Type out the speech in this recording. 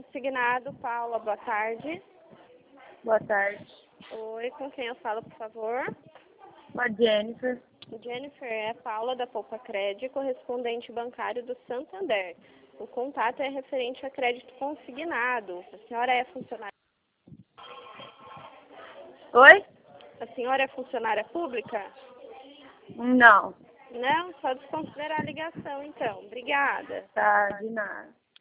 consignado, Paula, boa tarde. Boa tarde. Oi, com quem eu falo, por favor? Com a Jennifer. Jennifer, é Paula da Poupa Crédito, correspondente bancário do Santander. O contato é referente a crédito consignado. A senhora é funcionária? Oi? A senhora é funcionária pública? Não. Não, só desconsiderar a ligação, então. Obrigada. Tá, de nada.